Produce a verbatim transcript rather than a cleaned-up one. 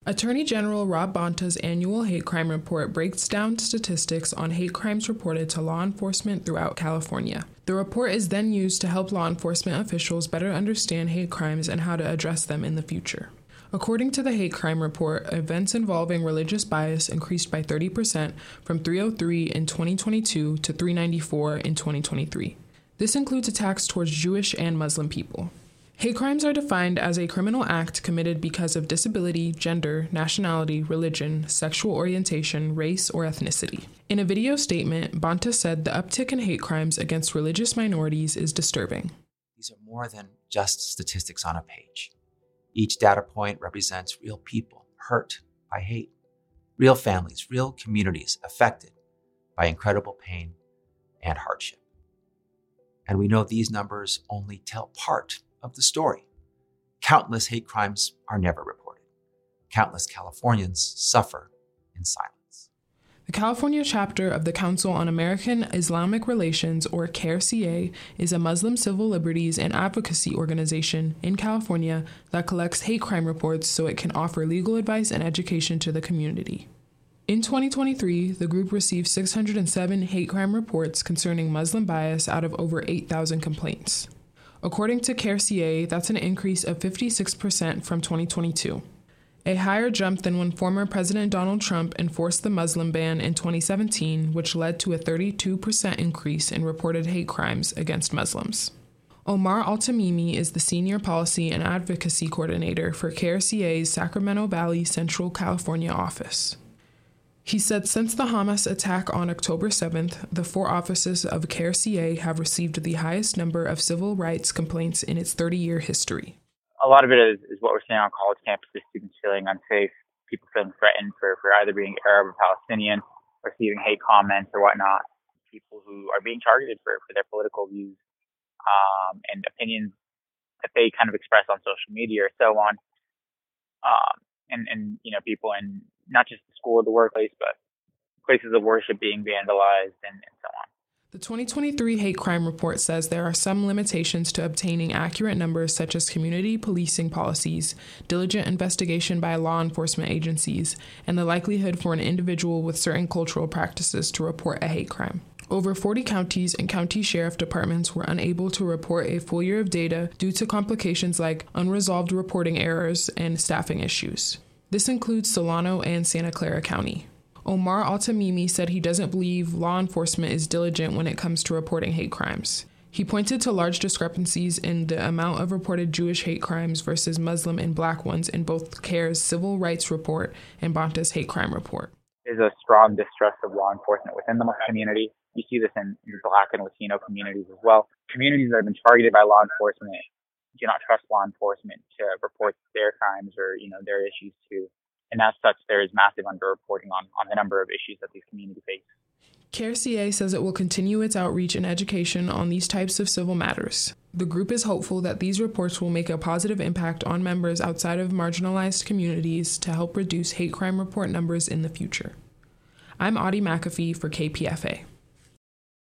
Attorney General Rob Bonta's annual hate crime report breaks down statistics on hate crimes reported to law enforcement throughout California. The report is then used to help law enforcement officials better understand hate crimes and how to address them in the future. According to the hate crime report, events involving religious bias increased by thirty percent from three oh three in twenty twenty-two to three ninety-four in twenty twenty-three. This includes attacks towards Jewish and Muslim people. Hate crimes are defined as a criminal act committed because of disability, gender, nationality, religion, sexual orientation, race, or ethnicity. In a video statement, Bonta said the uptick in hate crimes against religious minorities is disturbing. These are more than just statistics on a page. Each data point represents real people hurt by hate, real families, real communities affected by incredible pain and hardship. And we know these numbers only tell part of the story. Countless hate crimes are never reported. Countless Californians suffer in silence. The California chapter of the Council on American Islamic Relations, or C A R C A, is a Muslim civil liberties and advocacy organization in California that collects hate crime reports so it can offer legal advice and education to the community. In twenty twenty-three, the group received six hundred seven hate crime reports concerning Muslim bias out of over eight thousand complaints. According to C A R C A, that's an increase of fifty-six percent from twenty twenty-two. A higher jump than when former President Donald Trump enforced the Muslim ban in twenty seventeen, which led to a thirty-two percent increase in reported hate crimes against Muslims. Omar Altamimi is the Senior Policy and Advocacy Coordinator for C A R C A's Sacramento Valley Central California office. He said since the Hamas attack on October seventh, the four offices of C A R C A have received the highest number of civil rights complaints in its thirty-year history. A lot of it is, is what we're seeing on college campuses, students feeling unsafe, people feeling threatened for, for either being Arab or Palestinian, receiving hate comments or whatnot, people who are being targeted for, for their political views um, and opinions that they kind of express on social media or so on. Um, and, and, you know, people in not just the school or the workplace, but places of worship being vandalized and, and so on. The twenty twenty-three hate crime report says there are some limitations to obtaining accurate numbers, such as community policing policies, diligent investigation by law enforcement agencies, and the likelihood for an individual with certain cultural practices to report a hate crime. Over forty counties and county sheriff departments were unable to report a full year of data due to complications like unresolved reporting errors and staffing issues. This includes Solano and Santa Clara County. Omar Altamimi said he doesn't believe law enforcement is diligent when it comes to reporting hate crimes. He pointed to large discrepancies in the amount of reported Jewish hate crimes versus Muslim and Black ones in both C A R's Civil Rights Report and Bonta's hate crime report. There's a strong distrust of law enforcement within the Muslim community. You see this in, in Black and Latino communities as well. Communities that have been targeted by law enforcement do not trust law enforcement to report their crimes or, you know, their issues too. And as such, there is massive underreporting on, on the number of issues that these communities face. C A R C A says it will continue its outreach and education on these types of civil matters. The group is hopeful that these reports will make a positive impact on members outside of marginalized communities to help reduce hate crime report numbers in the future. I'm Audie McAfee for K P F A.